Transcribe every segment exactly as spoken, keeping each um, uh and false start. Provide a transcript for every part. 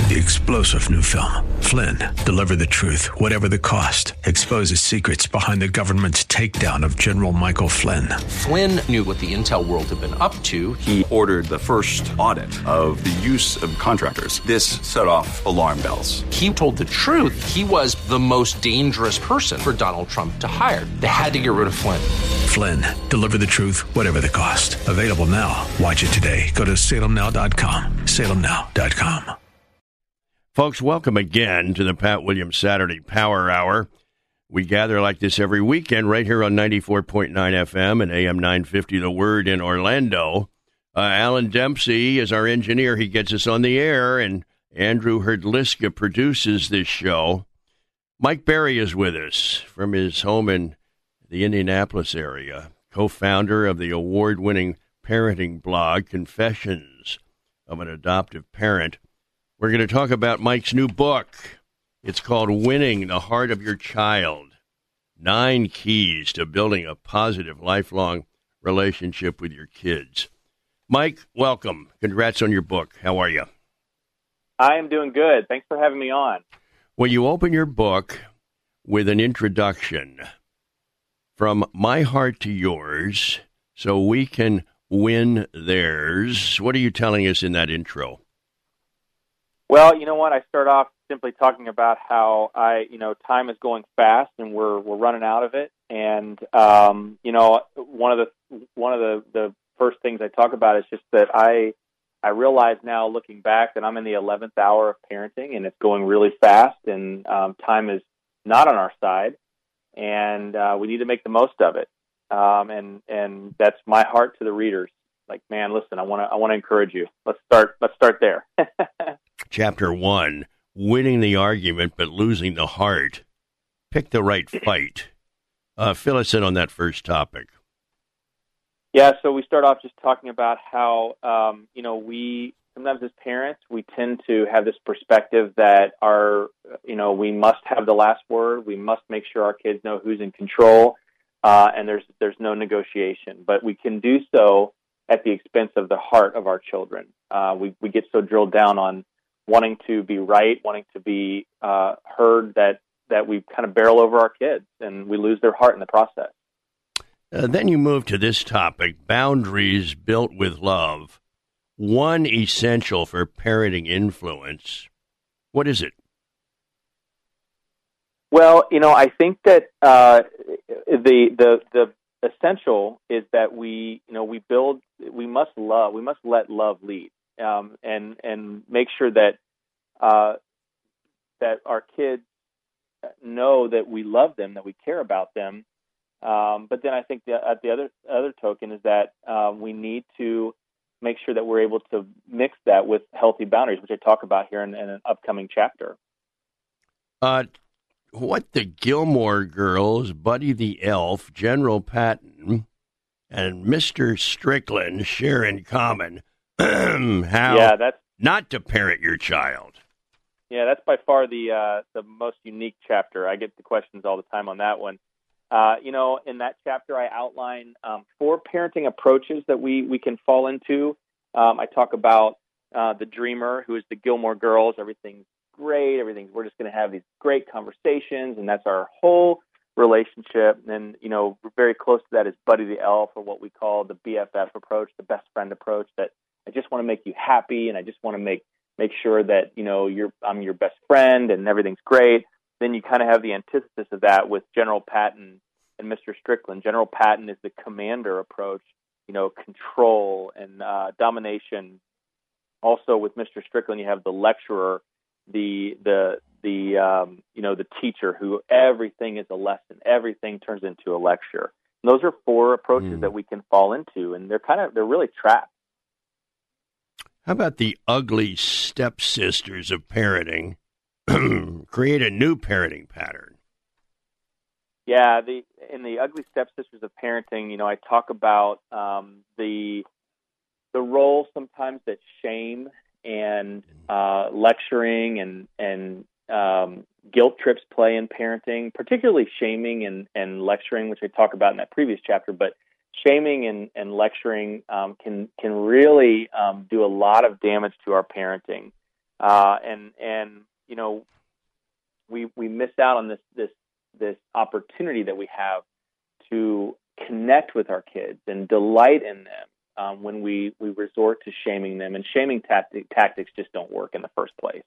The explosive new film, Flynn, deliver the truth, whatever the cost, exposes secrets behind the government's takedown of General Michael Flynn. Flynn knew what the intel world had been up to. He ordered the first audit of the use of contractors. This set off alarm bells. He told the truth. He was the most dangerous person for Donald Trump to hire. They had to get rid of Flynn. Flynn, deliver the truth, whatever the cost. Available now. Watch it today. Go to salem now dot com. salem now dot com. Folks, welcome again to the Pat Williams Saturday Power Hour. We gather like this every weekend right here on ninety-four point nine F M and A M nine fifty The Word in Orlando. Uh, Alan Dempsey is our engineer. He gets us on the air, and Andrew Herdliska produces this show. Mike Berry is with us from his home in the Indianapolis area, co-founder of the award-winning parenting blog, Confessions of an Adoptive Parent. We're going to talk about Mike's new book. It's called Winning the Heart of Your Child, Nine Keys to Building a Positive Lifelong Relationship with Your Kids. Mike, welcome. Congrats on your book. How are you? I am doing good. Thanks for having me on. Well, you open your book with an introduction, From My Heart to Yours, so we can win theirs. What are you telling us in that intro? Well, you know what? I start off simply talking about how I, you know, time is going fast and we're we're running out of it. And um, you know, one of the one of the, the first things I talk about is just that I I realize now, looking back, that I'm in the eleventh hour of parenting, and it's going really fast, and um, time is not on our side, and uh, we need to make the most of it. Um, and and that's my heart to the readers. Like, man, listen, I want to I want to encourage you. Let's start. Let's start there. Chapter one, winning the argument but losing the heart. Pick the right fight. Uh, fill us in on that first topic. Yeah, so we start off just talking about how, um, you know, we sometimes as parents, we tend to have this perspective that our, you know, we must have the last word. We must make sure our kids know who's in control, uh, and there's there's no negotiation. But we can do so at the expense of the heart of our children. Uh, we, we get so drilled down on wanting to be right, wanting to be uh, heard, that, that we kind of barrel over our kids, and we lose their heart in the process. Uh, then you move to this topic, boundaries built with love. One essential for parenting influence. What is it? Well, you know, I think that uh, the the the essential is that we, you know, we build. We must love. We must let love lead, um, and and make sure that uh, that our kids know that we love them, that we care about them. Um, but then I think the, at the other other token is that um, we need to make sure that we're able to mix that with healthy boundaries, which I talk about here in, in an upcoming chapter. Uh, what the Gilmore Girls, Buddy the Elf, General Patton, and Mister Strickland share in common how yeah, that's, not to parent your child. Yeah, that's by far the uh, the most unique chapter. I get the questions all the time on that one. Uh, you know, in that chapter, I outline um, four parenting approaches that we, we can fall into. Um, I talk about uh, the dreamer, who is the Gilmore Girls. Everything's great. Everything's, we're just going to have these great conversations, and that's our whole relationship. And, you know, very close to that is Buddy the Elf, or what we call the B F F approach, the best friend approach, that I just want to make you happy, and I just want to make make sure that, you know, you're I'm your best friend and everything's great. Then you kind of have the antithesis of that with General Patton and Mister Strickland. General Patton is the commander approach, you know, control and uh, domination. Also with Mister Strickland, you have the lecturer, the the the um, you know, the teacher, who everything is a lesson, everything turns into a lecture. And those are four approaches mm. that we can fall into, and they're kind of they're really trapped. How about the ugly stepsisters of parenting? Create a new parenting pattern. Yeah, the in the Ugly Stepsisters of Parenting, you know, I talk about um, the the role sometimes that shame and uh, lecturing and and um, guilt trips play in parenting, particularly shaming and, and lecturing, which I talk about in that previous chapter. But shaming and, and lecturing um, can can really um, do a lot of damage to our parenting. uh, and and you know, we we miss out on this this this opportunity that we have to connect with our kids and delight in them um, when we, we resort to shaming them. And shaming tactic, tactics just don't work in the first place.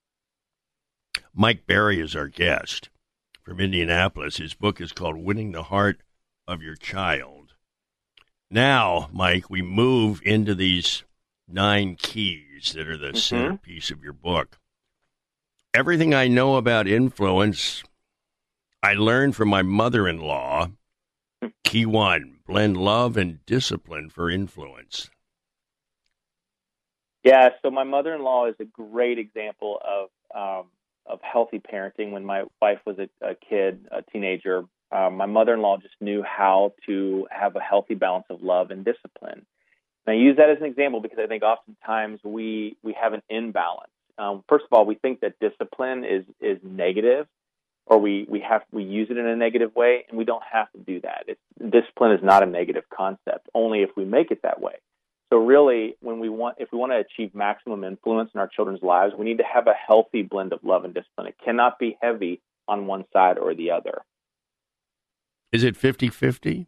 Mike Berry is our guest from Indianapolis. His book is called Winning the Heart of Your Child. Now, Mike, we move into these nine keys that are the mm-hmm. centerpiece of your book. Everything I know about influence, I learned from my mother-in-law. Key one, blend love and discipline for influence. Yeah, so my mother-in-law is a great example of um, of healthy parenting. When my wife was a, a kid, a teenager, um, my mother-in-law just knew how to have a healthy balance of love and discipline. And I use that as an example because I think oftentimes we we have an imbalance. Um, first of all, we think that discipline is is negative, or we, we have we use it in a negative way, and we don't have to do that. It's, discipline is not a negative concept, only if we make it that way. So really, when we want, if we want to achieve maximum influence in our children's lives, we need to have a healthy blend of love and discipline. It cannot be heavy on one side or the other. Is it fifty-fifty?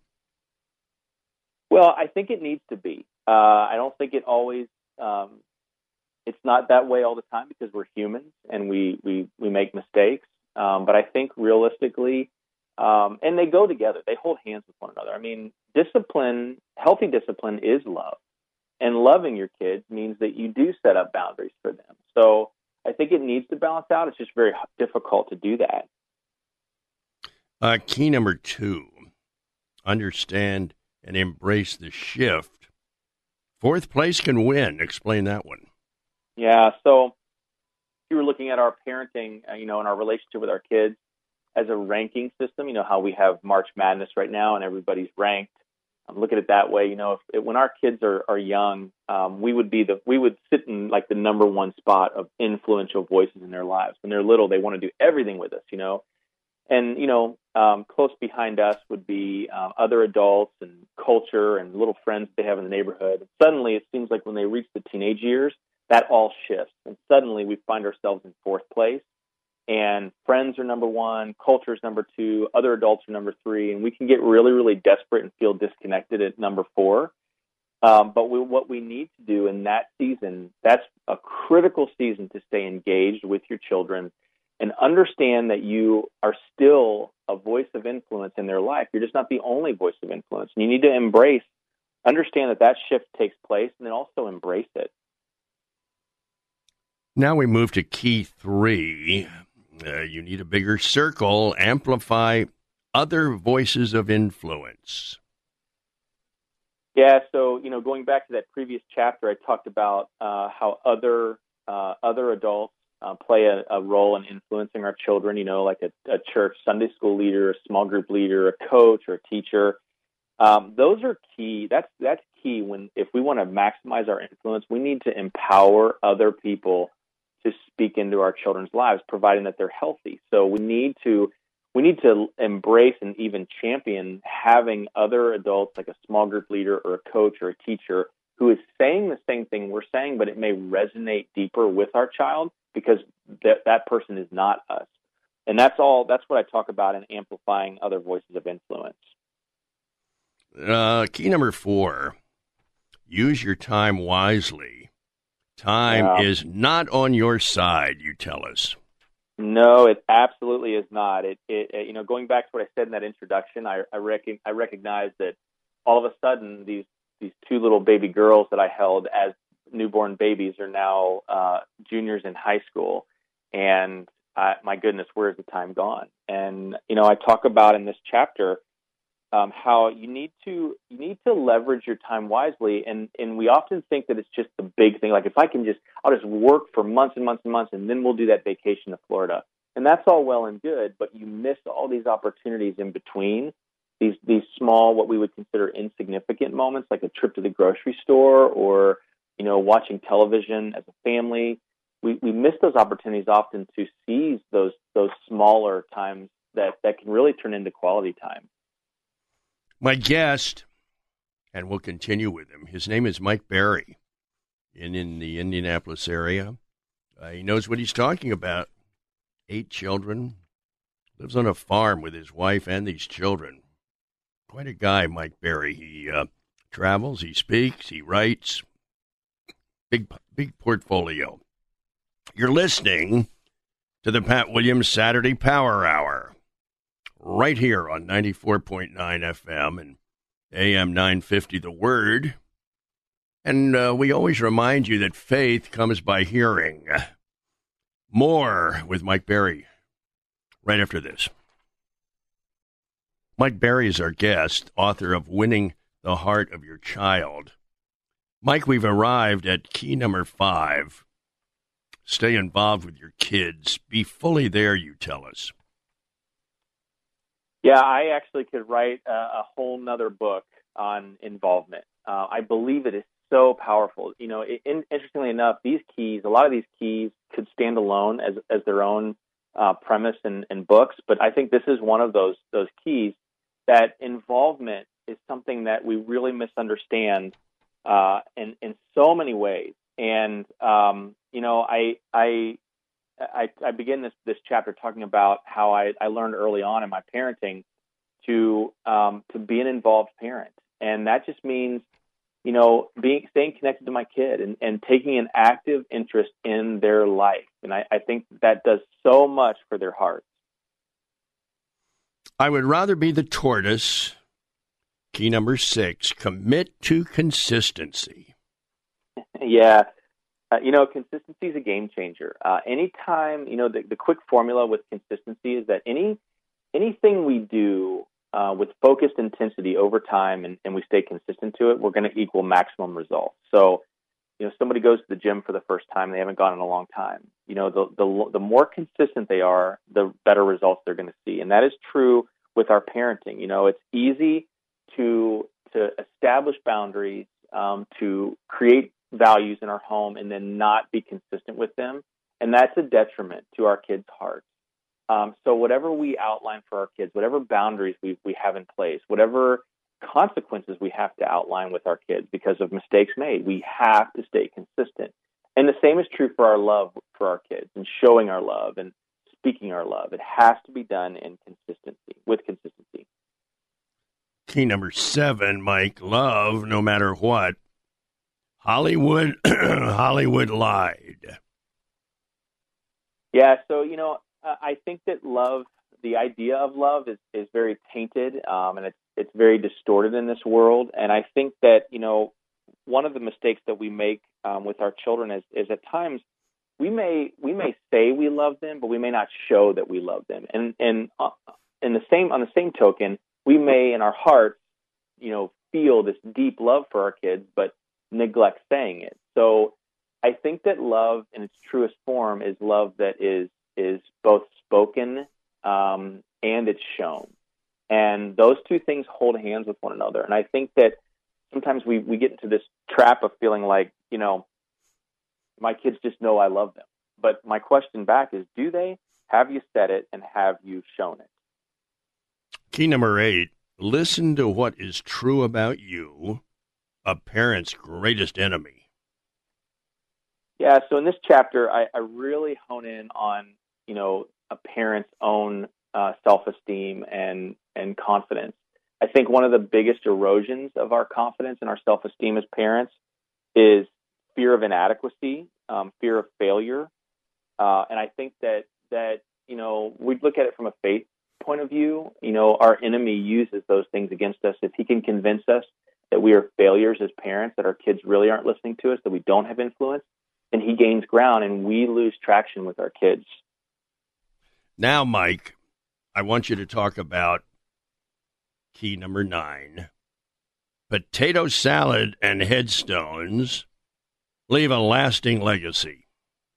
Well, I think it needs to be. Uh, I don't think it always, um, it's not that way all the time because we're humans and we, we, we make mistakes. Um, but I think realistically, um, and they go together, they hold hands with one another. I mean, discipline, healthy discipline is love. And loving your kids means that you do set up boundaries for them. So I think it needs to balance out. It's just very difficult to do that. Uh, key number two, understand and embrace the shift. Fourth place can win. Explain that one. Yeah, so you were looking at our parenting, uh, you know, and our relationship with our kids as a ranking system, you know, how we have March Madness right now and everybody's ranked. Um, look at it that way. You know, if, if when our kids are, are young, um, we would be the, we would sit in like the number one spot of influential voices in their lives. When they're little, they want to do everything with us, you know, and, you know, um, close behind us would be uh, other adults and culture and little friends they have in the neighborhood. And suddenly it seems like when they reach the teenage years, that all shifts. And suddenly we find ourselves in fourth place. And friends are number one, culture is number two, other adults are number three. And we can get really, really desperate and feel disconnected at number four. Um, but we, what we need to do in that season, that's a critical season to stay engaged with your children and understand that you are still a voice of influence in their life. You're just not the only voice of influence. And you need to embrace, understand that that shift takes place, and then also embrace it. Now we move to key three. Uh, you need a bigger circle. Amplify other voices of influence. Yeah, so, you know, going back to that previous chapter, I talked about uh, how other uh, other adults uh, play a, a role in influencing our children, you know, like a, a church Sunday school leader, a small group leader, a coach, or a teacher. Um, those are key. That's that's key. When if we want to maximize our influence, we need to empower other people to speak into our children's lives, providing that they're healthy. So we need to we need to embrace and even champion having other adults, like a small group leader or a coach or a teacher, who is saying the same thing we're saying, but it may resonate deeper with our child because that that person is not us. And that's all. That's what I talk about in amplifying other voices of influence. Uh, key number four: use your time wisely. Time yeah. is not on your side, you tell us. No, it absolutely is not. It, it, it you know, going back to what I said in that introduction, I, I, rec- I recognize that all of a sudden these these two little baby girls that I held as newborn babies are now uh, juniors in high school, and I, my goodness, where is the time gone? And you know, I talk about in this chapter Um, how you need to you need to leverage your time wisely, and and we often think that it's just the big thing. Like if I can just I'll just work for months and months and months, and then we'll do that vacation to Florida, and that's all well and good. But you miss all these opportunities in between, these these small, what we would consider insignificant moments, like a trip to the grocery store or you know watching television as a family. We we miss those opportunities often to seize those those smaller times that that can really turn into quality time. My guest, and we'll continue with him, his name is Mike Berry, in, in the Indianapolis area. Uh, he knows what he's talking about. Eight children. Lives on a farm with his wife and these children. Quite a guy, Mike Berry. He uh, travels, he speaks, he writes. Big, big portfolio. You're listening to the Pat Williams Saturday Power Hour, right here on ninety-four point nine F M and A M nine fifty, The Word. And uh, we always remind you that faith comes by hearing. More with Mike Berry right after this. Mike Berry is our guest, author of Winning the Heart of Your Child. Mike, we've arrived at key number five. Stay involved with your kids. Be fully there, you tell us. Yeah, I actually could write a, a whole nother book on involvement. Uh, I believe it is so powerful. You know, it, in, interestingly enough, these keys, a lot of these keys could stand alone as as their own uh, premise and, and books, but I think this is one of those those keys that involvement is something that we really misunderstand uh, in in so many ways. And um, you know, I I I, I begin this this chapter talking about how I, I learned early on in my parenting to um, to be an involved parent, and that just means, you know, being staying connected to my kid and, and taking an active interest in their life. And I, I think that does so much for their hearts. I would rather be the tortoise. Key number six, commit to consistency. Yeah. Uh, you know, consistency is a game changer. Uh, anytime, you know, the, the quick formula with consistency is that any anything we do uh, with focused intensity over time and, and we stay consistent to it, we're going to equal maximum results. So, you know, somebody goes to the gym for the first time, they haven't gone in a long time. You know, the the, the more consistent they are, the better results they're going to see. And that is true with our parenting. You know, it's easy to to establish boundaries, um, to create values in our home and then not be consistent with them. And that's a detriment to our kids' hearts. Um, so whatever we outline for our kids, whatever boundaries we, we have in place, whatever consequences we have to outline with our kids because of mistakes made, we have to stay consistent. And the same is true for our love for our kids and showing our love and speaking our love. It has to be done in consistency, with consistency. Key number seven, Mike, love no matter what. Hollywood, Hollywood lied. Yeah, so, you know, I think that love, the idea of love is, is very tainted, um, and it's it's very distorted in this world. And I think that, you know, one of the mistakes that we make um, with our children is, is at times we may we may say we love them, but we may not show that we love them. And and uh, in the same on the same token, we may in our hearts, you know, feel this deep love for our kids, but neglect saying it. So I think that love in its truest form is love that is is both spoken um, and it's shown. And those two things hold hands with one another. And I think that sometimes we, we get into this trap of feeling like, you know, my kids just know I love them. But my question back is, do they? Have you said it and have you shown it? Key number eight, listen to what is true about you, a parent's greatest enemy. Yeah, so in this chapter, I, I really hone in on, you know, a parent's own uh, self-esteem and, and confidence. I think one of the biggest erosions of our confidence and our self-esteem as parents is fear of inadequacy, um, fear of failure. Uh, and I think that, that, you know, we look at it from a faith point of view. You know, our enemy uses those things against us. If he can convince us that we are failures as parents, that our kids really aren't listening to us, that we don't have influence, then he gains ground and we lose traction with our kids. Now, Mike, I want you to talk about key number nine. Potato salad and headstones leave a lasting legacy.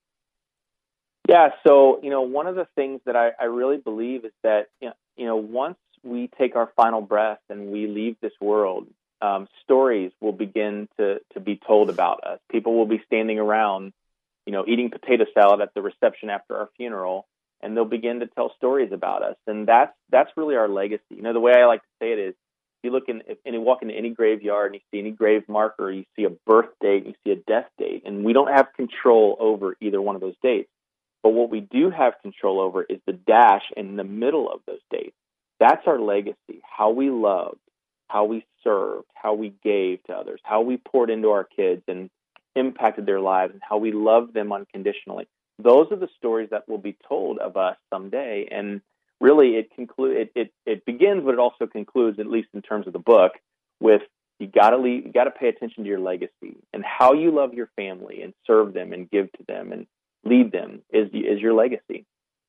Yeah, so, you know, one of the things that I, I really believe is that, you know, you know, once we take our final breath and we leave this world, um, stories will begin to, to be told about us. People will be standing around, you know, eating potato salad at the reception after our funeral, and they'll begin to tell stories about us. And that's that's really our legacy. You know, the way I like to say it is, you look in, and you walk into any graveyard and you see any grave marker, you see a birth date, you see a death date, and we don't have control over either one of those dates. But what we do have control over is the dash in the middle of those dates. That's our legacy, how we loved, how we served, how we gave to others, how we poured into our kids and impacted their lives, and how we loved them unconditionally. Those are the stories that will be told of us someday. And really, it conclude it, it it begins, but it also concludes, at least in terms of the book, with you got to leave, you got to pay attention to your legacy and how you love your family and serve them and give to them and lead them is is your legacy.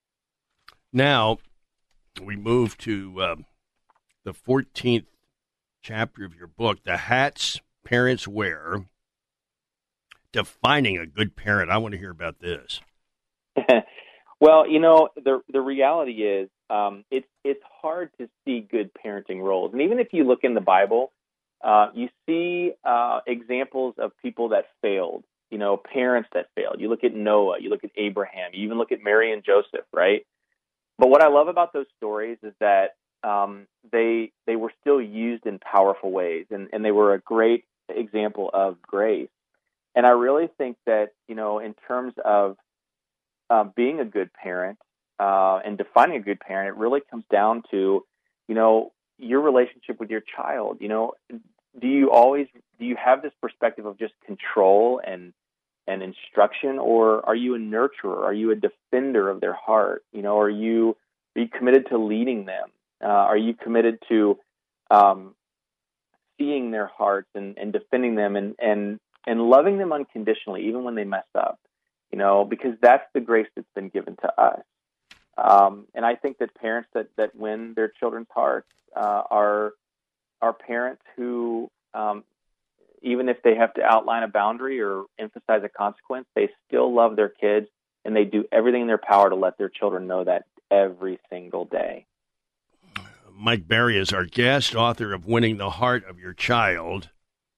Now we move to uh, the fourteenth chapter of your book, The Hats Parents Wear, Defining a Good Parent. I want to hear about this. Well, you know, the the reality is um, it's it's hard to see good parenting roles. And even if you look in the Bible, uh, you see uh, examples of people that failed, you know, parents that failed. You look at Noah, you look at Abraham, you even look at Mary and Joseph, right? But what I love about those stories is that um, they they were still used in powerful ways, and, and they were a great example of grace. And I really think that, you know, in terms of Uh, being a good parent uh, and defining a good parent, it really comes down to, you know, your relationship with your child. You know, do you always do you have this perspective of just control and and instruction, or are you a nurturer? Are you a defender of their heart? You know, are you are you committed to leading them? Uh, are you committed to um, seeing their hearts and, and defending them and, and and loving them unconditionally, even when they mess up? You know, because that's the grace that's been given to us. Um, and I think that parents that, that win their children's hearts uh, are are parents who, um, even if they have to outline a boundary or emphasize a consequence, they still love their kids, and they do everything in their power to let their children know that every single day. Mike Berry is our guest, author of Winning the Heart of Your Child.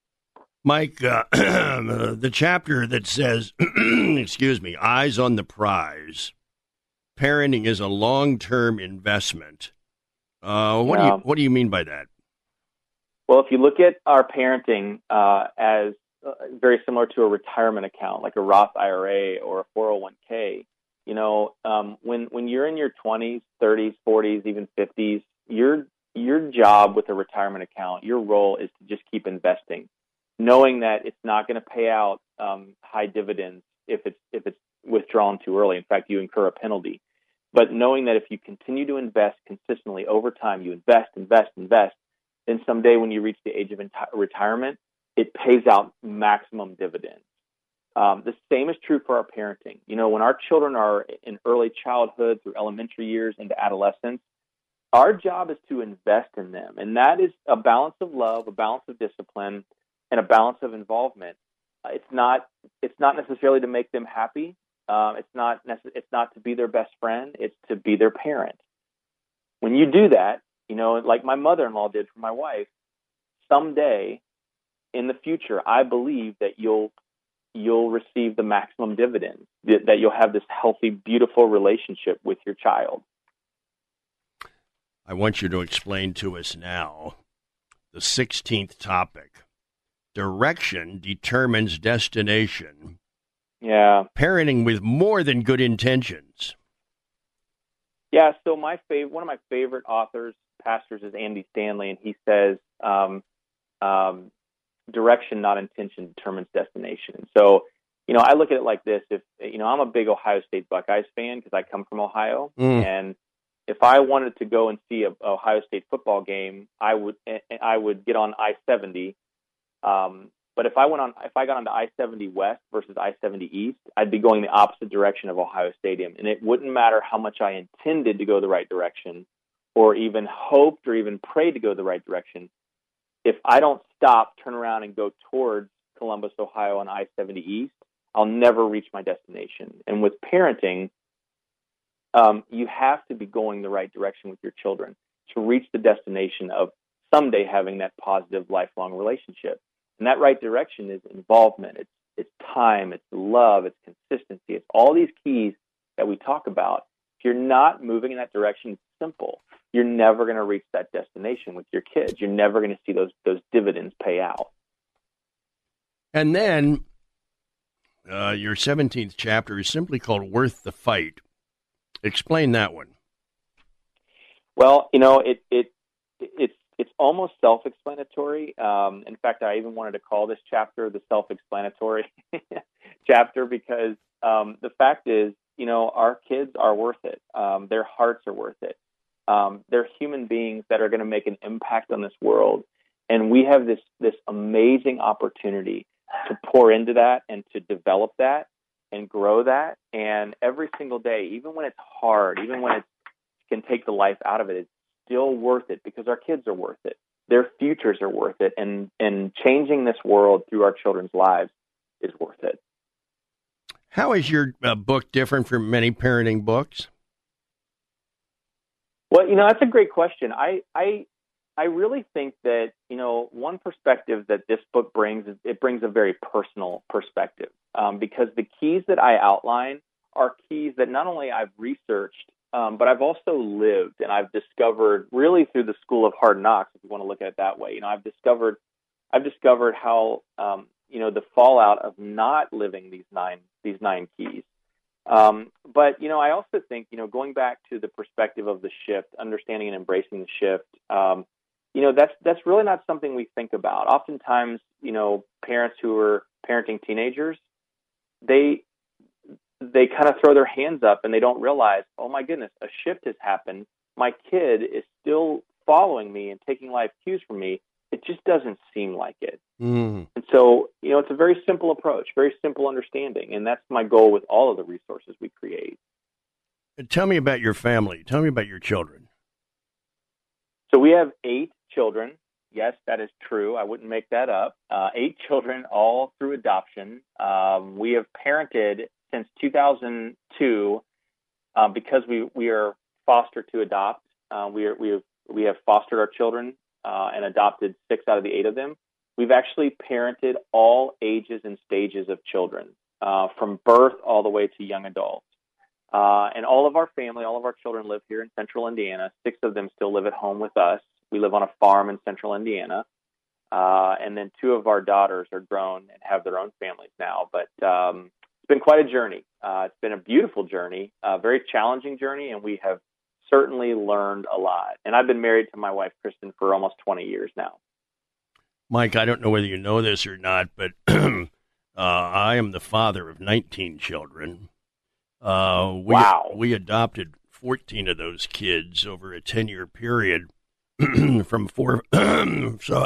Mike, uh, the chapter that says, excuse me, eyes on the prize. Parenting is a long-term investment. Uh, what yeah. do you what do you mean by that? Well, if you look at our parenting uh, as uh, very similar to a retirement account, like a Roth I R A or a four oh one k, you know, um, when when you're in your twenties, thirties, forties, even fifties, your your job with a retirement account, your role is to just keep investing, knowing that it's not going to pay out um, high dividends if it's if it's withdrawn too early. In fact, you incur a penalty. But knowing that if you continue to invest consistently over time, you invest, invest, invest, then someday when you reach the age of enti- retirement, it pays out maximum dividends. Um, the same is true for our parenting. You know, when our children are in early childhood through elementary years into adolescence, our job is to invest in them. And that is a balance of love, a balance of discipline, and a balance of involvement. Uh, it's not it's not necessarily to make them happy. Uh, it's not necess- it's not to be their best friend. It's to be their parent. When you do that, you know, like my mother-in-law did for my wife, someday in the future, I believe that you'll you'll receive the maximum dividends, that, that you'll have this healthy, beautiful relationship with your child. I want you to explain to us now the sixteenth topic. Direction determines destination. Yeah. Parenting with more than good intentions. Yeah, so my fav- one of my favorite authors, pastors, is Andy Stanley, and he says, um, um, direction, not intention, determines destination. So, you know, I look at it like this. If, you know, I'm a big Ohio State Buckeyes fan because I come from Ohio, Mm. and if I wanted to go and see a Ohio State football game, I would I would get on I seventy. Um, but if I went on, if I got onto I seventy West versus I seventy East, I'd be going the opposite direction of Ohio Stadium, and it wouldn't matter how much I intended to go the right direction, or even hoped or even prayed to go the right direction. If I don't stop, turn around, and go towards Columbus, Ohio on I seventy East, I'll never reach my destination. And with parenting, um, you have to be going the right direction with your children to reach the destination of someday having that positive, lifelong relationship. And that right direction is involvement. It's it's time. It's love. It's consistency. It's all these keys that we talk about. If you're not moving in that direction, it's simple. you're never going to reach that destination with your kids. You're never going to see those those dividends pay out. And then uh, your seventeenth chapter is simply called Worth the Fight. Explain that one. Well, you know, it it it's it's almost self-explanatory. Um, in fact, I even wanted to call this chapter the self-explanatory chapter because um, the fact is, you know, our kids are worth it. Um, their hearts are worth it. Um, they're human beings that are going to make an impact on this world, and we have this this amazing opportunity to pour into that and to develop that and grow that. And every single day, even when it's hard, even when it can take the life out of it, it's still worth it because our kids are worth it. Their futures are worth it. And, and changing this world through our children's lives is worth it. How is your uh, book different from many parenting books? Well, you know, that's a great question. I, I, I really think that, you know, one perspective that this book brings is it brings a very personal perspective um, because the keys that I outline are keys that not only I've researched, um, but I've also lived and I've discovered really through the school of hard knocks, if you want to look at it that way. You know, I've discovered, I've discovered how, um, you know, the fallout of not living these nine, these nine keys. Um, but, you know, I also think, you know, going back to the perspective of the shift, understanding and embracing the shift, um, you know, that's that's really not something we think about. Oftentimes, you know, parents who are parenting teenagers, they they kind of throw their hands up and they don't realize, oh my goodness, a shift has happened. My kid is still following me and taking life cues from me. It just doesn't seem like it. Mm. And so, you know, it's a very simple approach, very simple understanding, and that's my goal with all of the resources we create. Tell me about your family. Tell me about your children. So we have eight children. Yes, that is true. I wouldn't make that up. Uh, eight children, all through adoption. Um, we have parented since two thousand two uh, because we, we are foster to adopt. Uh, we are, we have we have fostered our children uh, and adopted six out of the eight of them. We've actually parented all ages and stages of children, uh, from birth all the way to young adults. Uh, and all of our family, all of our children live here in central Indiana. Six of them still live at home with us. We live on a farm in central Indiana. Uh, and then two of our daughters are grown and have their own families now. But um, it's been quite a journey. Uh, it's been a beautiful journey, a very challenging journey, and we have certainly learned a lot. And I've been married to my wife, Kristen, for almost twenty years now. Mike, I don't know whether you know this or not, but uh, I am the father of nineteen children. Uh, we, wow. We adopted fourteen of those kids over a ten-year period from four. so,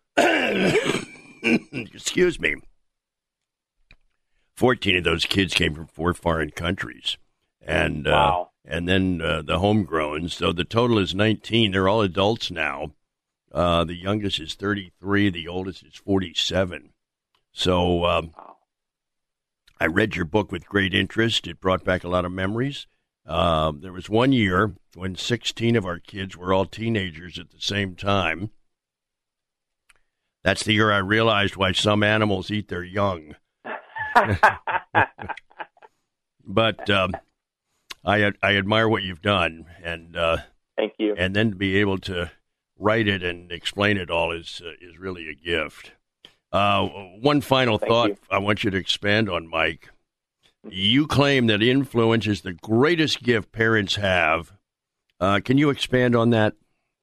excuse me. fourteen of those kids came from four foreign countries. And, wow. uh, and then uh, the homegrown. So the total is nineteen. They're all adults now. Uh, the youngest is thirty-three. The oldest is forty-seven. So um, I read your book with great interest. It brought back a lot of memories. Uh, there was one year when sixteen of our kids were all teenagers at the same time. That's the year I realized why some animals eat their young. But um, I I admire what you've done, and uh, thank you. And then to be able to write it and explain it all is uh, is really a gift. Uh, one final Thank thought you. I want you to expand on, Mike. You claim that influence is the greatest gift parents have. Uh, can you expand on that?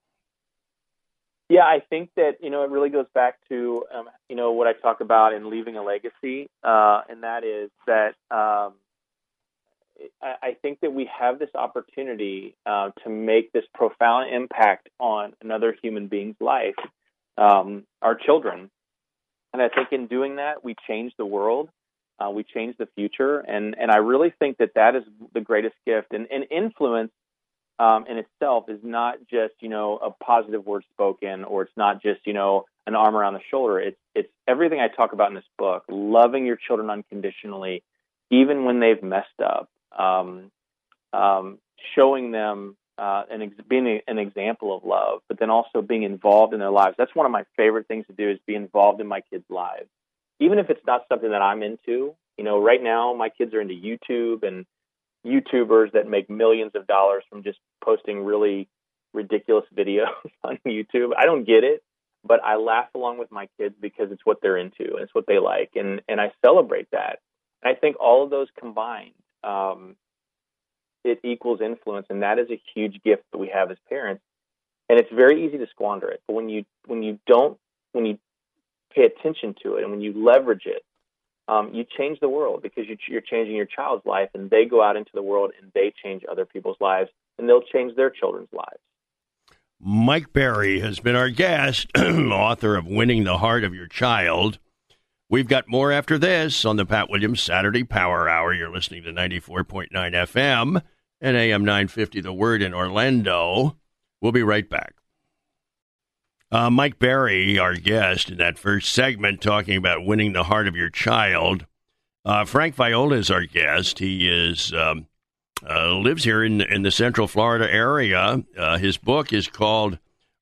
Yeah, I think that, you know, it really goes back to, um, you know, what I talk about in leaving a legacy, uh, and that is that um, I, I think that we have this opportunity uh, to make this profound impact on another human being's life, um, our children. And I think in doing that, we change the world, uh, we change the future, and, and I really think that that is the greatest gift. And, and influence um, in itself is not just, you know, a positive word spoken, or it's not just, you know, an arm around the shoulder. It's it's everything I talk about in this book: loving your children unconditionally, even when they've messed up, um, um, showing them uh, and ex- being a, an example of love, but then also being involved in their lives. That's one of my favorite things to do, is be involved in my kids' lives, even if it's not something that I'm into. You know, right now my kids are into YouTube and YouTubers that make millions of dollars from just posting really ridiculous videos on YouTube. I don't get it, but I laugh along with my kids because it's what they're into and it's what they like, and and I celebrate that. And I think all of those combined, um, it equals influence, and that is a huge gift that we have as parents. And it's very easy to squander it, but when you when you don't when you pay attention to it and when you leverage it, um, you change the world because you, you're changing your child's life, and they go out into the world and they change other people's lives, and they'll change their children's lives. Mike Berry has been our guest, author of Winning the Heart of Your Child. We've got more after this on the Pat Williams Saturday Power Hour. You're listening to ninety-four point nine F M and A M nine fifty The Word in Orlando. We'll be right back. Uh, Mike Berry, our guest in that first segment, talking about winning the heart of your child. Uh, Frank Viola is our guest. He is um, uh, lives here in, in the Central Florida area. Uh, his book is called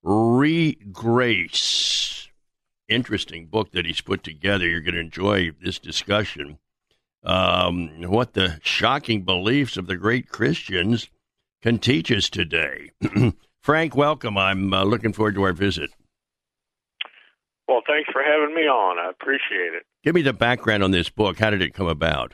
Re-Grace. Interesting book that he's put together. You're going to enjoy this discussion. Um, what the shocking beliefs of the great Christians can teach us today. Frank, welcome. I'm uh, looking forward to our visit. Well, thanks for having me on. I appreciate it. Give me the background on this book. How did it come about?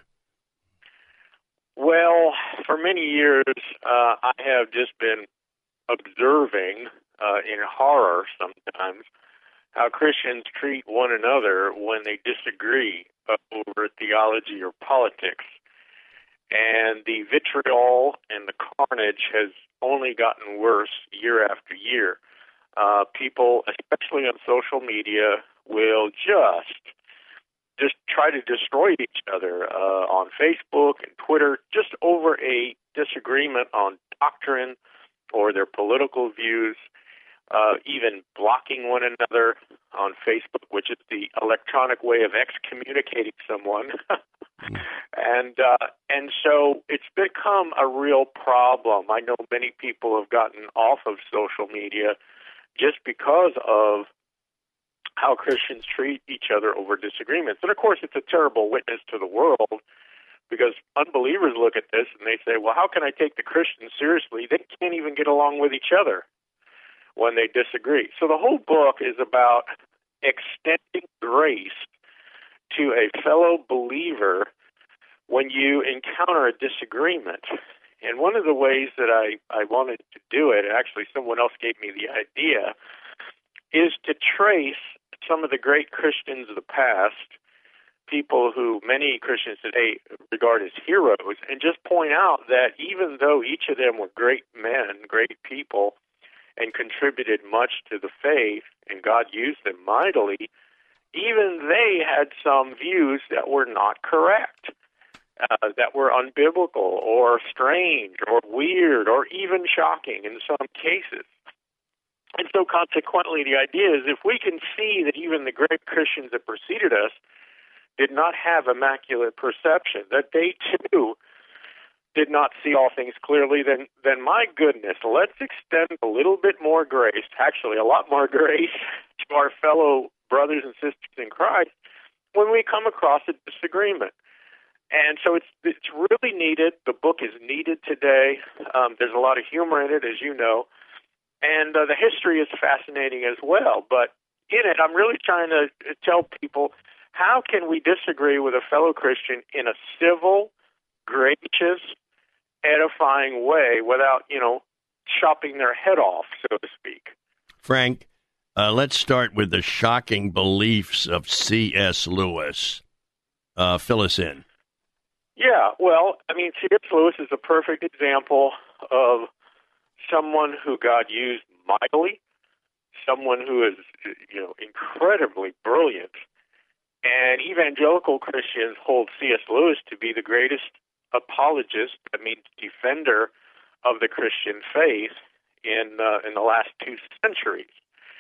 Well, for many years, uh, I have just been observing uh, in horror sometimes how Christians treat one another when they disagree over theology or politics. And the vitriol and the carnage has only gotten worse year after year. Uh, people, especially on social media, will just just try to destroy each other uh, on Facebook and Twitter just over a disagreement on doctrine or their political views, uh, even blocking one another on Facebook, which is the electronic way of excommunicating someone. And uh, and so it's become a real problem. I know many people have gotten off of social media just because of how Christians treat each other over disagreements. And, of course, it's a terrible witness to the world because unbelievers look at this and they say, well, how can I take the Christians seriously? They can't even get along with each other when they disagree. So the whole book is about extending grace to a fellow believer when you encounter a disagreement. And one of the ways that I, I wanted to do it, and actually someone else gave me the idea, is to trace some of the great Christians of the past, people who many Christians today regard as heroes, and just point out that even though each of them were great men, great people, and contributed much to the faith, and God used them mightily, even they had some views that were not correct, uh, that were unbiblical or strange or weird or even shocking in some cases. And so consequently, the idea is if we can see that even the great Christians that preceded us did not have immaculate perception, that they too did not see all things clearly, then, then my goodness, let's extend a little bit more grace, actually a lot more grace, to our fellow brothers and sisters in Christ when we come across a disagreement. And so it's it's really needed. The book is needed today. Um, there's a lot of humor in it, as you know. And uh, the history is fascinating as well. But in it, I'm really trying to tell people, how can we disagree with a fellow Christian in a civil, gracious, edifying way without, you know, chopping their head off, so to speak? Frank, uh, let's start with the shocking beliefs of C S. Lewis. Uh, fill us in. Yeah, well, I mean, C S. Lewis is a perfect example of someone who God used mightily, someone who is, you know, incredibly brilliant. And evangelical Christians hold C S. Lewis to be the greatest apologist, that means defender of the Christian faith in uh, in the last two centuries.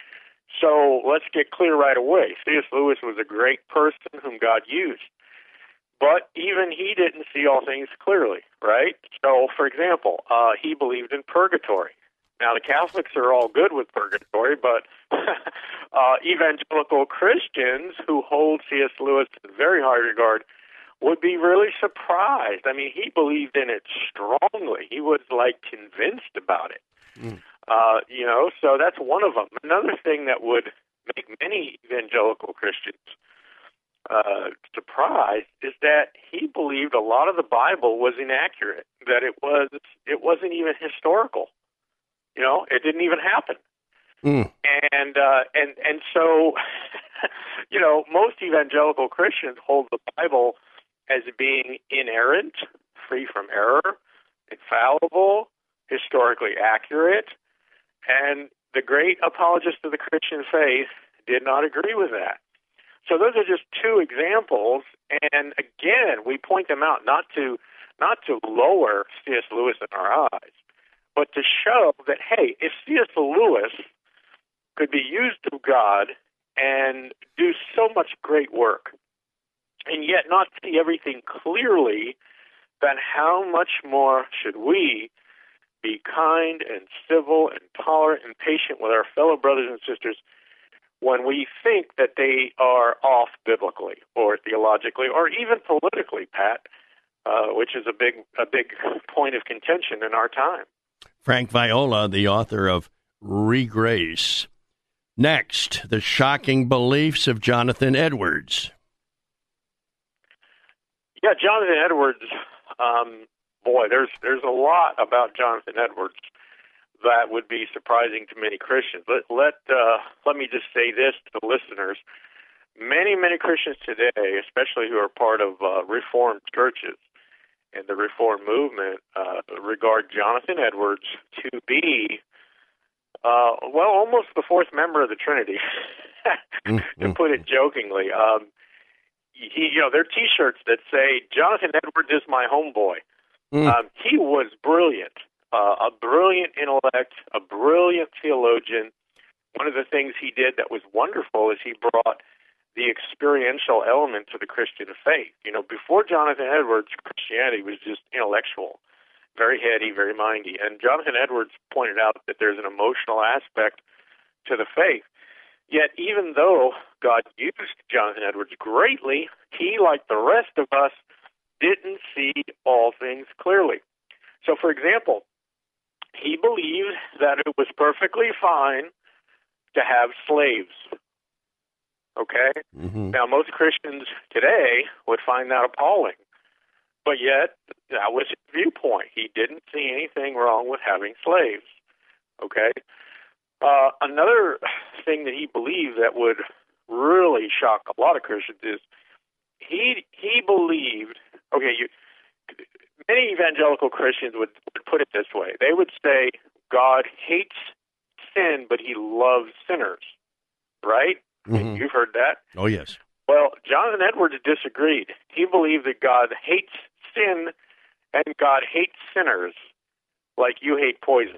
So let's get clear right away. C S. Lewis was a great person whom God used. But even he didn't see all things clearly, right? So, for example, uh, he believed in purgatory. Now, the Catholics are all good with purgatory, but uh, evangelical Christians who hold C S. Lewis in very high regard would be really surprised. I mean, he believed in it strongly. He was, like, convinced about it. Mm. Uh, you know, so that's one of them. Another thing that would make many evangelical Christians uh, surprised is that he believed a lot of the Bible was inaccurate, that it was it wasn't even historical. You know, it didn't even happen. Mm. And uh, and and so, you know, most evangelical Christians hold the Bible as being inerrant, free from error, infallible, historically accurate, and the great apologists of the Christian faith did not agree with that. So those are just two examples, and again, we point them out not to not to lower C S. Lewis in our eyes, but to show that, hey, if C S. Lewis could be used of God and do so much great work, and yet not see everything clearly, then how much more should we be kind and civil and tolerant and patient with our fellow brothers and sisters when we think that they are off biblically or theologically or even politically, Pat, uh, which is a big a big point of contention in our time. Frank Viola, the author of Regrace. Next, the shocking beliefs of Jonathan Edwards. Yeah, Jonathan Edwards, um, boy, there's there's a lot about Jonathan Edwards that would be surprising to many Christians. Let let uh, let me just say this to the listeners: many many Christians today, especially who are part of uh, Reformed churches and the Reformed movement, uh, regard Jonathan Edwards to be uh, well, almost the fourth member of the Trinity, to put it jokingly. Um, he, you know, there are T-shirts that say "Jonathan Edwards is my homeboy." Mm. Um, he was brilliant. Uh, a brilliant intellect, a brilliant theologian. One of the things he did that was wonderful is he brought the experiential element to the Christian faith. You know, before Jonathan Edwards, Christianity was just intellectual, very heady, very mindy. And Jonathan Edwards pointed out that there's an emotional aspect to the faith. Yet, even though God used Jonathan Edwards greatly, he, like the rest of us, didn't see all things clearly. So, for example, he believed that it was perfectly fine to have slaves. Okay? Mm-hmm. Now, most Christians today would find that appalling. But yet, that was his viewpoint. He didn't see anything wrong with having slaves. Okay? Uh, another thing that he believed that would really shock a lot of Christians is he he believed, okay, you, many evangelical Christians would, would put it this way. They would say God hates sin, but he loves sinners, right? Mm-hmm. You've heard that? Oh, yes. Well, Jonathan Edwards disagreed. He believed that God hates sin and God hates sinners like you hate poison.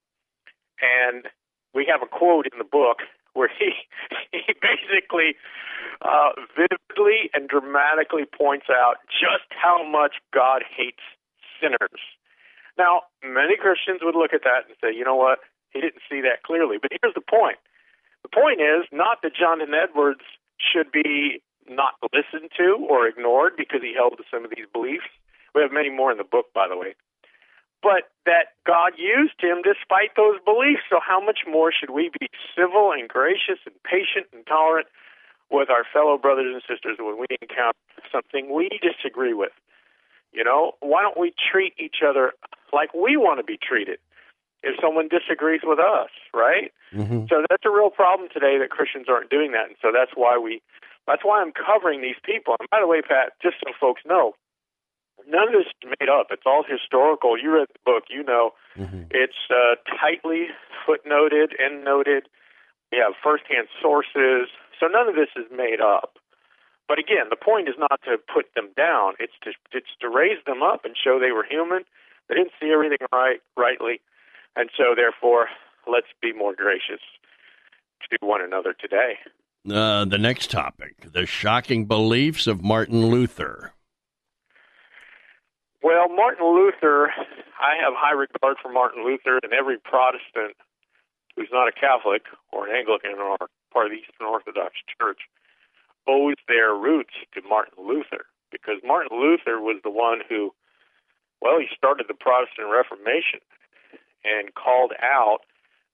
And we have a quote in the book where he he basically uh, vividly and dramatically points out just how much God hates sinners. Now, many Christians would look at that and say, you know what, he didn't see that clearly. But here's the point. The point is not that Jonathan Edwards should be not listened to or ignored because he held to some of these beliefs. We have many more in the book, by the way. But that God used him despite those beliefs. So how much more should we be civil and gracious and patient and tolerant with our fellow brothers and sisters when we encounter something we disagree with? You know, why don't we treat each other like we want to be treated if someone disagrees with us, right? Mm-hmm. So that's a real problem today that Christians aren't doing that. And so that's why we, that's why I'm covering these people. And by the way, Pat, just so folks know, none of this is made up. It's all historical. You read the book, you know. Mm-hmm. It's uh, tightly footnoted, endnoted. We have firsthand sources. So none of this is made up. But again, the point is not to put them down. It's to it's to raise them up and show they were human. They didn't see everything right rightly. And so, therefore, let's be more gracious to one another today. Uh, the next topic, the shocking beliefs of Martin Luther. Well, Martin Luther, I have high regard for Martin Luther, and every Protestant who's not a Catholic or an Anglican or part of the Eastern Orthodox Church owes their roots to Martin Luther, because Martin Luther was the one who, well, he started the Protestant Reformation and called out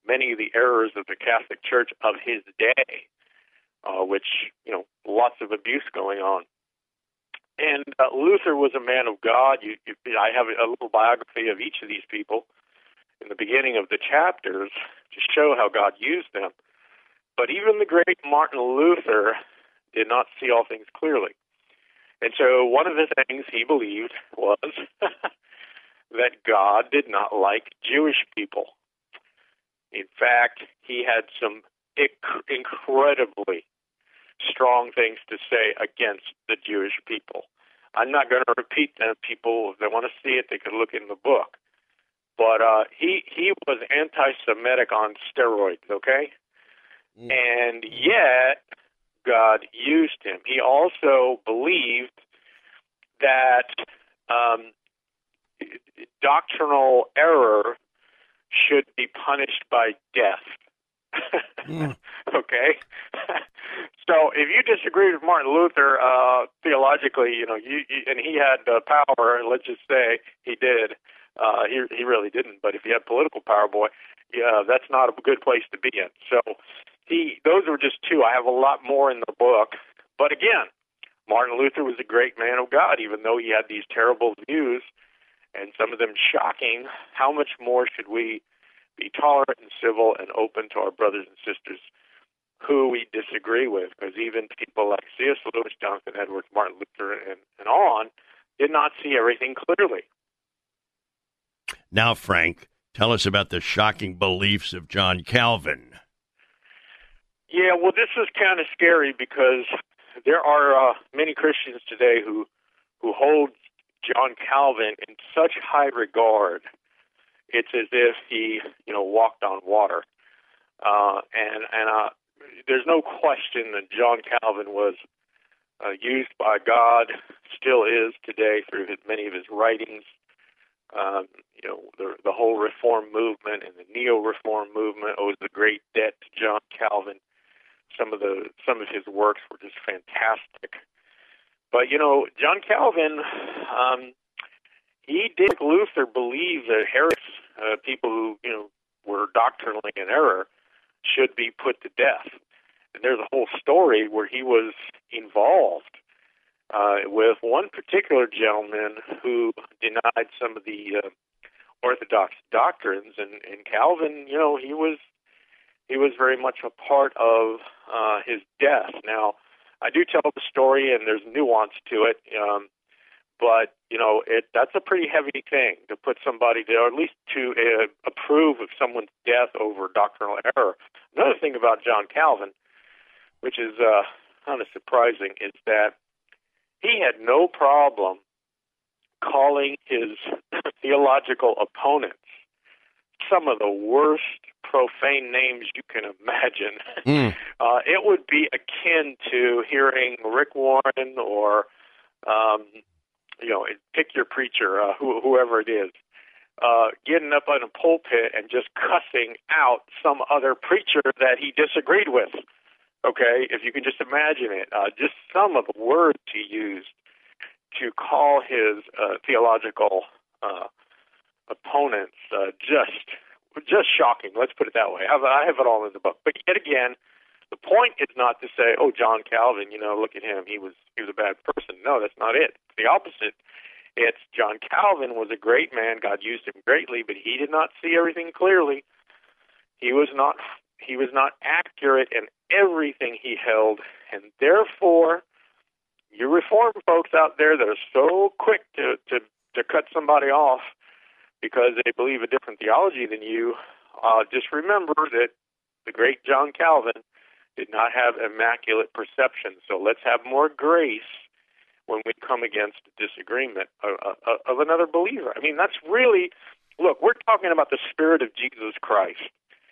many of the errors of the Catholic Church of his day, uh, which, you know, lots of abuse going on. And uh, Luther was a man of God. You, you, I have a little biography of each of these people in the beginning of the chapters to show how God used them. But even the great Martin Luther did not see all things clearly. And so one of the things he believed was that God did not like Jewish people. In fact, he had some inc- incredibly strong things to say against the Jewish people. I'm not going to repeat them. People, if they want to see it, they can look in the book. But uh, he, he was anti-Semitic on steroids, okay? Mm. And yet, God used him. He also believed that um, doctrinal error should be punished by death. mm. Okay? So if you disagree with Martin Luther uh, theologically, you know, you, you, and he had uh, power, let's just say he did. Uh, he he really didn't, but if he had political power, boy, yeah, that's not a good place to be in. So he, those were just two. I have a lot more in the book, but again, Martin Luther was a great man of God, even though he had these terrible views, and some of them shocking. How much more should we be tolerant and civil and open to our brothers and sisters who we disagree with? Because even people like C S Lewis, Jonathan Edwards, Martin Luther, and, and on did not see everything clearly. Now, Frank, tell us about the shocking beliefs of John Calvin. Yeah, well, this is kind of scary because there are uh, many Christians today who who hold John Calvin in such high regard. It's as if he, you know, walked on water. Uh, and and uh, there's no question that John Calvin was uh, used by God, still is today through his, many of his writings. Um, you know, the, the whole Reform movement and the Neo-Reform movement owes a great debt to John Calvin. Some of the some of his works were just fantastic. But, you know, John Calvin, um, he did, like Luther, believe that heretics, uh, people who, you know, were doctrinally in error, should be put to death. And there's a whole story where he was involved uh, with one particular gentleman who denied some of the uh, Orthodox doctrines, and, and Calvin, you know, he was he was very much a part of uh, his death. Now, I do tell the story, and there's nuance to it, um, but, you know, it that's a pretty heavy thing to put somebody there, or at least to uh, approve of someone's death over doctrinal error. Another thing about John Calvin, which is uh, kind of surprising, is that he had no problem calling his theological opponents some of the worst profane names you can imagine. Mm. Uh, it would be akin to hearing Rick Warren or, um, you know, pick your preacher, uh, who, whoever it is, uh, getting up on a pulpit and just cussing out some other preacher that he disagreed with. Okay, if you can just imagine it, uh, just some of the words he used to call his uh, theological uh, opponents uh, just just shocking. Let's put it that way. I have, I have it all in the book. But yet again, the point is not to say, "Oh, John Calvin, you know, look at him. He was he was a bad person." No, that's not it. It's the opposite. It's John Calvin was a great man. God used him greatly, but he did not see everything clearly. He was not he was not accurate in everything he held, and therefore, you Reformed folks out there that are so quick to, to, to cut somebody off because they believe a different theology than you, uh, just remember that the great John Calvin did not have immaculate perception. So let's have more grace when we come against a disagreement of, of, of another believer. I mean, that's really, look, we're talking about the Spirit of Jesus Christ,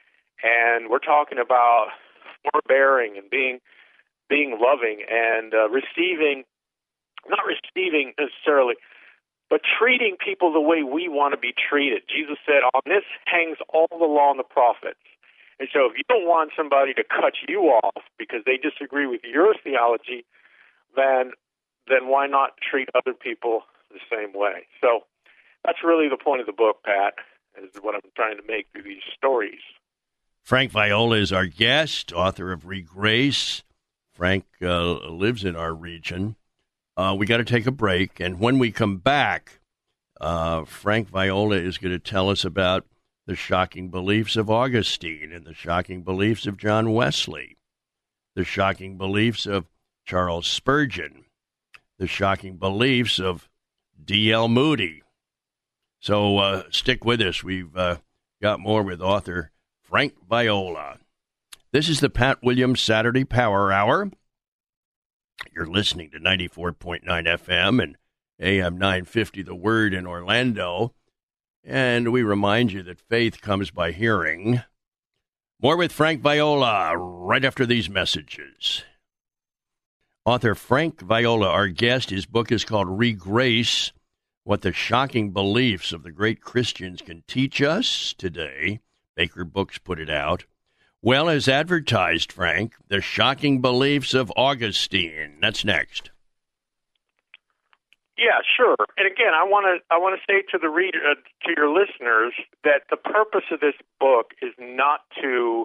and we're talking about forbearing and being being loving and uh, receiving, not receiving necessarily, but treating people the way we want to be treated. Jesus said, on this hangs all the law and the prophets. And so if you don't want somebody to cut you off because they disagree with your theology, then then why not treat other people the same way? So that's really the point of the book, Pat, is what I'm trying to make through these stories. Frank Viola is our guest, author of Regrace. Frank uh, lives in our region. Uh, we got to take a break, and when we come back, uh, Frank Viola is going to tell us about the shocking beliefs of Augustine and the shocking beliefs of John Wesley, the shocking beliefs of Charles Spurgeon, the shocking beliefs of D L Moody. So uh, stick with us. We've uh, got more with author Frank Viola. This is the Pat Williams Saturday Power Hour. You're listening to ninety-four point nine F M and A M nine fifty The Word in Orlando. And we remind you that faith comes by hearing. More with Frank Viola right after these messages. Author Frank Viola, our guest, his book is called Regrace, What the Shocking Beliefs of the Great Christians Can Teach Us Today. Baker Books put it out. Well, as advertised, Frank, the shocking beliefs of Augustine. That's next. Yeah, sure. And again, I want to I want to say to the reader, uh, to your listeners, that the purpose of this book is not to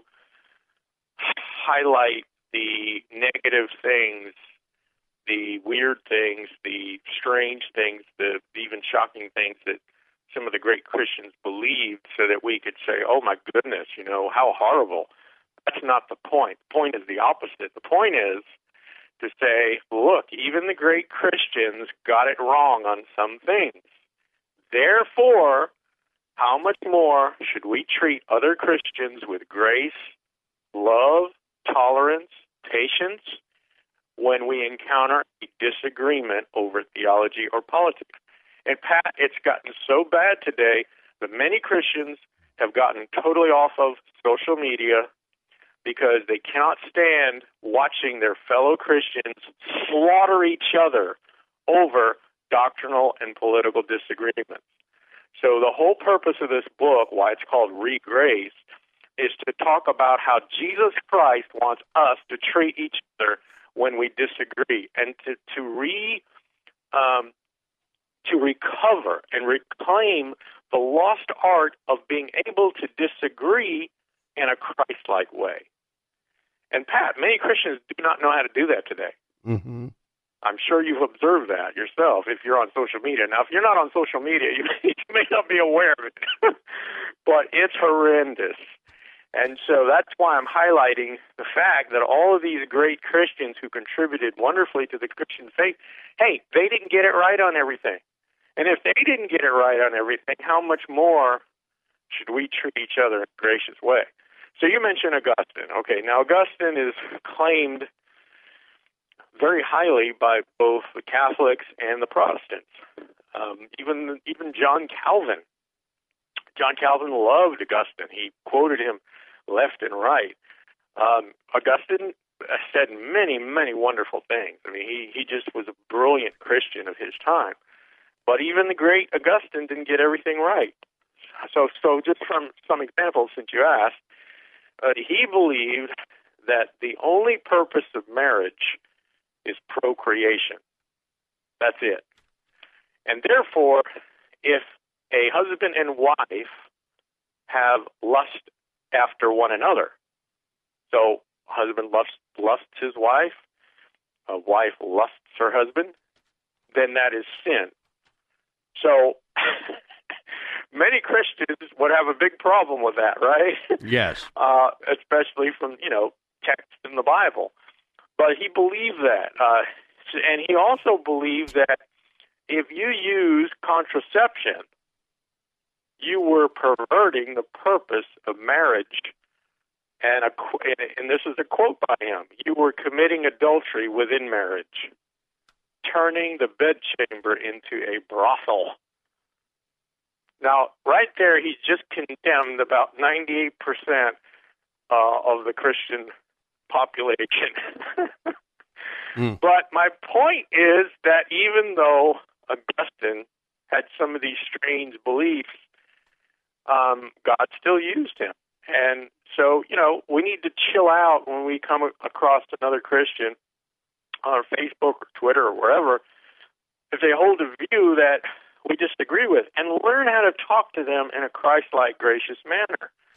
highlight the negative things, the weird things, the strange things, the even shocking things that some of the great Christians believed, so that we could say, oh my goodness, you know, how horrible. That's not the point. The point is the opposite. The point is to say, look, even the great Christians got it wrong on some things. Therefore, how much more should we treat other Christians with grace, love, tolerance, patience, when we encounter a disagreement over theology or politics? And Pat, it's gotten so bad today that many Christians have gotten totally off of social media because they cannot stand watching their fellow Christians slaughter each other over doctrinal and political disagreements. So the whole purpose of this book, why it's called Regrace, is to talk about how Jesus Christ wants us to treat each other when we disagree, and to to re um, to recover and reclaim the lost art of being able to disagree in a Christ-like way. And Pat, many Christians do not know how to do that today. Mm-hmm. I'm sure you've observed that yourself if you're on social media. Now, if you're not on social media, you may, you may not be aware of it, but it's horrendous. And so that's why I'm highlighting the fact that all of these great Christians who contributed wonderfully to the Christian faith, hey, they didn't get it right on everything. And if they didn't get it right on everything, how much more should we treat each other in a gracious way? So you mentioned Augustine. Okay, now Augustine is claimed very highly by both the Catholics and the Protestants. Um, even even John Calvin. John Calvin loved Augustine. He quoted him left and right. Um, Augustine said many, many wonderful things. I mean, he, he just was a brilliant Christian of his time. But even the great Augustine didn't get everything right. So, so just from some examples, since you asked, uh, he believed that the only purpose of marriage is procreation. That's it. And therefore, if a husband and wife have lust after one another, so husband lusts, lusts his wife, a wife lusts her husband, then that is sin. So many Christians would have a big problem with that, right? Yes. uh, especially from, you know, texts in the Bible. But he believed that. Uh, and he also believed that if you use contraception, you were perverting the purpose of marriage. And, a, and this is a quote by him: you were committing adultery within marriage, turning the bedchamber into a brothel. Now, right there, he's just condemned about ninety-eight percent uh, of the Christian population. mm. But my point is that even though Augustine had some of these strange beliefs, um, God still used him. And so, you know, we need to chill out when we come across another Christian on Facebook or Twitter or wherever, if they hold a view that we disagree with, and learn how to talk to them in a Christ-like, gracious manner.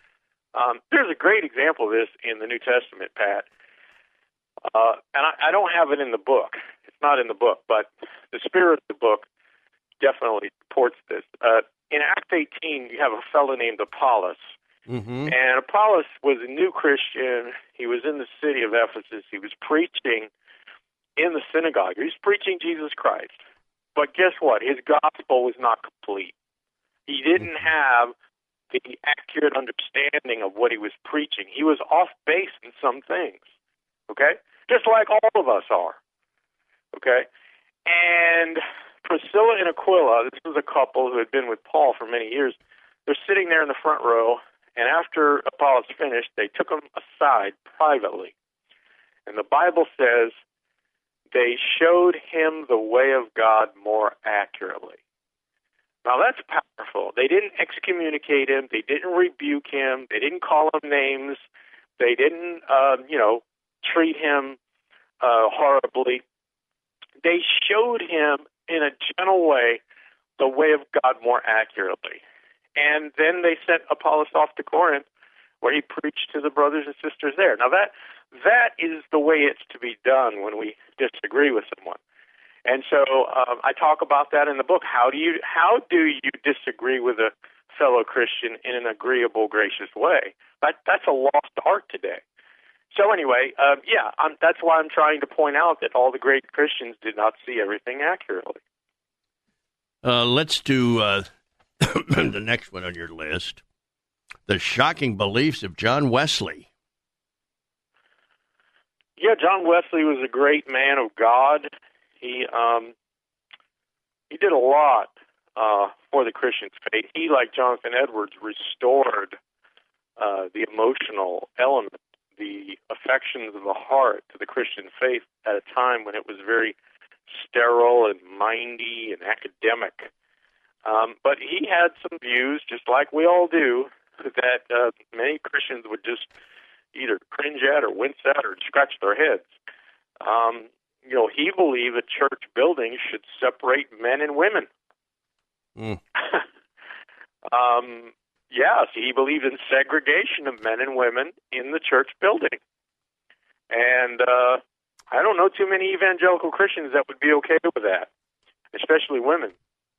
Um, there's a great example of this in the New Testament, Pat. Uh, and I, I don't have it in the book. It's not in the book, but the spirit of the book definitely supports this. Uh, in Acts eighteen, you have a fellow named Apollos. Mm-hmm. And Apollos was a new Christian. He was in the city of Ephesus. He was preaching in the synagogue. He was preaching Jesus Christ. But guess what? His gospel was not complete. He didn't have the accurate understanding of what he was preaching. He was off base in some things, okay? Just like all of us are, okay? And Priscilla and Aquila, this was a couple who had been with Paul for many years, they're sitting there in the front row, and after Apollos finished, they took him aside privately. And the Bible says they showed him the way of God more accurately. Now, that's powerful. They didn't excommunicate him. They didn't rebuke him. They didn't call him names. They didn't, uh, you know, treat him uh, horribly. They showed him in a gentle way the way of God more accurately. And then they sent Apollos off to Corinth, where he preached to the brothers and sisters there. Now, that that is the way it's to be done when we disagree with someone. And so um, I talk about that in the book. How do you how do you disagree with a fellow Christian in an agreeable, gracious way? That that's a lost art today. So anyway, um, yeah, I'm, that's why I'm trying to point out that all the great Christians did not see everything accurately. Uh, let's do uh, the next one on your list: the shocking beliefs of John Wesley. Yeah, John Wesley was a great man of God. He um, he did a lot uh, for the Christian faith. He, like Jonathan Edwards, restored uh, the emotional element, the affections of the heart to the Christian faith at a time when it was very sterile and mindy and academic. Um, but he had some views, just like we all do, that uh, many Christians would just either cringe at or wince at or scratch their heads. Um, you know, he believed that church buildings should separate men and women. Mm. um, yes, he believed in segregation of men and women in the church building. And uh, I don't know too many evangelical Christians that would be okay with that, especially women.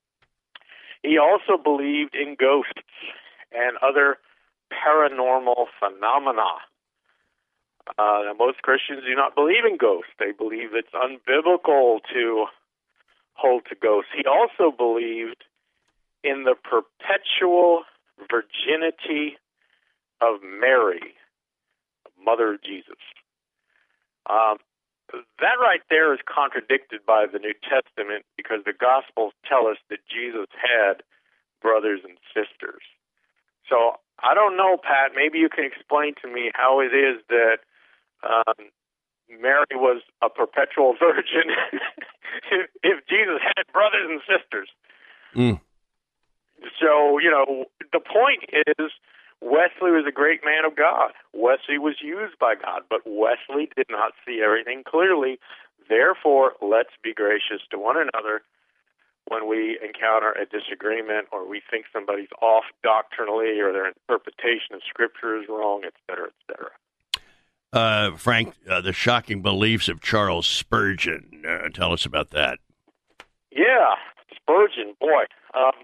He also believed in ghosts and other paranormal phenomena. Uh, most Christians do not believe in ghosts. They believe it's unbiblical to hold to ghosts. He also believed in the perpetual virginity of Mary, Mother of Jesus. Um, that right there is contradicted by the New Testament because the Gospels tell us that Jesus had brothers and sisters. So I don't know, Pat, maybe you can explain to me how it is that um, Mary was a perpetual virgin if, if Jesus had brothers and sisters. Mm. So, you know, the point is Wesley was a great man of God. Wesley was used by God, but Wesley did not see everything clearly. Therefore, let's be gracious to one another when we encounter a disagreement or we think somebody's off doctrinally or their interpretation of Scripture is wrong, et cetera, et cetera. Uh, Frank, uh, the shocking beliefs of Charles Spurgeon. Uh, tell us about that. Yeah, Spurgeon, boy. Um,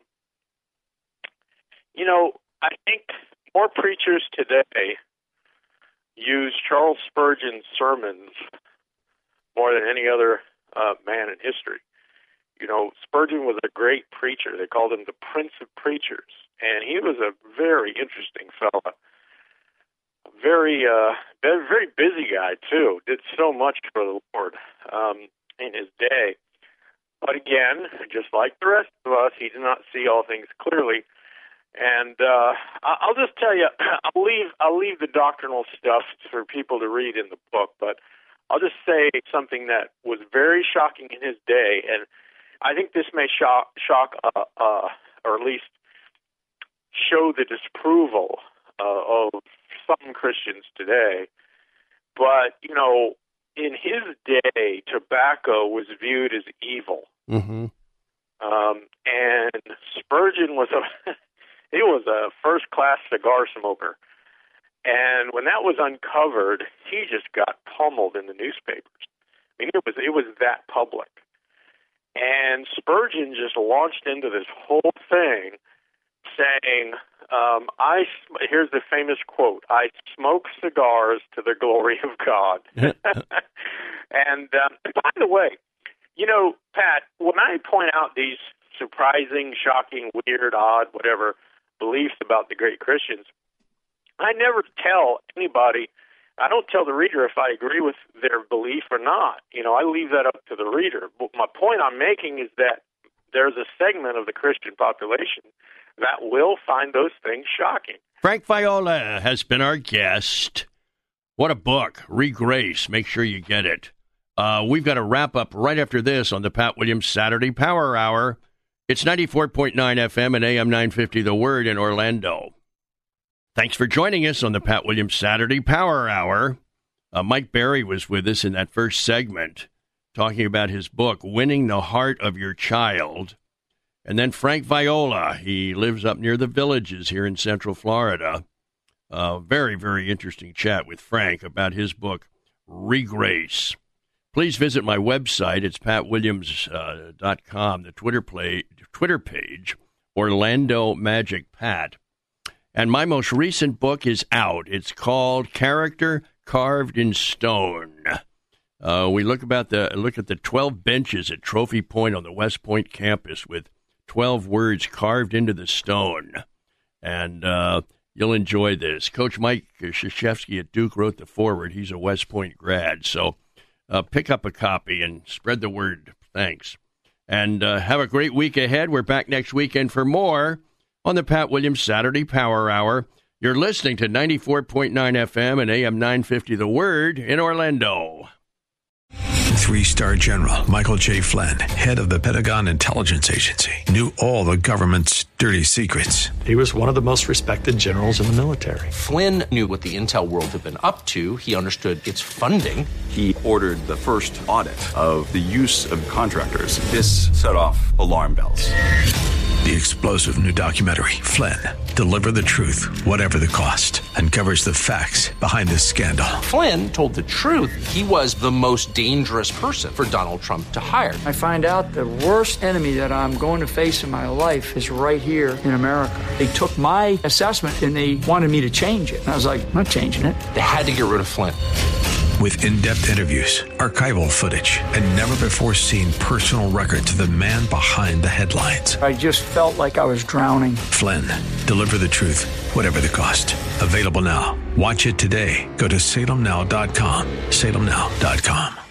you know, I think more preachers today use Charles Spurgeon's sermons more than any other uh, man in history. You know, Spurgeon was a great preacher. They called him the Prince of Preachers, and he was a very interesting fella. Very, uh, very busy guy, too. Did so much for the Lord um, in his day. But again, just like the rest of us, he did not see all things clearly. And uh, I'll just tell you, I'll leave I'll leave the doctrinal stuff for people to read in the book, but I'll just say something that was very shocking in his day, and I think this may shock, shock uh, uh, or at least show the disapproval uh, of some Christians today. But, you know, in his day, tobacco was viewed as evil. Mm-hmm. Um, and Spurgeon was a he was a first-class cigar smoker. And when that was uncovered, he just got pummeled in the newspapers. I mean, it was it was that public. And Spurgeon just launched into this whole thing saying, um, "I here's the famous quote, I smoke cigars to the glory of God." And um, by the way, you know, Pat, when I point out these surprising, shocking, weird, odd, whatever beliefs about the great Christians, I never tell anybody, I don't tell the reader if I agree with their belief or not. You know, I leave that up to the reader. But my point I'm making is that there's a segment of the Christian population that will find those things shocking. Frank Viola has been our guest. What a book, Regrace. Make sure you get it. Uh, we've got to wrap up right after this on the Pat Williams Saturday Power Hour. It's ninety-four point nine F M and A M nine fifty The Word in Orlando. Thanks for joining us on the Pat Williams Saturday Power Hour. Uh, Mike Berry was with us in that first segment, talking about his book, Winning the Heart of Your Child. And then Frank Viola, he lives up near the Villages here in Central Florida. Uh, very, very interesting chat with Frank about his book, Regrace. Please visit my website. It's pat williams dot com, the Twitter, play, Twitter page, Orlando Magic Pat. And my most recent book is out. It's called Character Carved in Stone. Uh, we look about the look at the twelve benches at Trophy Point on the West Point campus with twelve words carved into the stone. And uh, you'll enjoy this. Coach Mike Krzyzewski at Duke wrote the foreword. He's a West Point grad. So uh, pick up a copy and spread the word. Thanks. And uh, have a great week ahead. We're back next weekend for more on the Pat Williams Saturday Power Hour. You're listening to ninety-four point nine F M and A M nine fifty The Word in Orlando. Three-star General Michael J. Flynn, head of the Pentagon Intelligence Agency, knew all the government's dirty secrets. He was one of the most respected generals in the military. Flynn knew what the intel world had been up to. He understood its funding. He ordered the first audit of the use of contractors. This set off alarm bells. The explosive new documentary, Flynn, Deliver the Truth, Whatever the Cost, uncovers the facts behind this scandal. Flynn told the truth. He was the most dangerous person for Donald Trump to hire. I find out the worst enemy that I'm going to face in my life is right here in America. They took my assessment and they wanted me to change it. And I was like, I'm not changing it. They had to get rid of Flynn. With in-depth interviews, archival footage, and never-before-seen personal records of the man behind the headlines. I just felt like I was drowning. Flynn, Deliver the Truth, Whatever the Cost. Available now. Watch it today. Go to salem now dot com. salem now dot com.